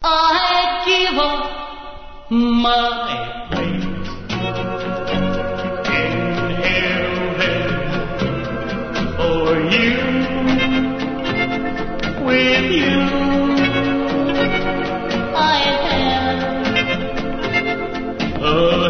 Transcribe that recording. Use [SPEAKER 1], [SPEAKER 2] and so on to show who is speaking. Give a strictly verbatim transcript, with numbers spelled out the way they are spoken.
[SPEAKER 1] I give up my place in heaven for you. With you I have a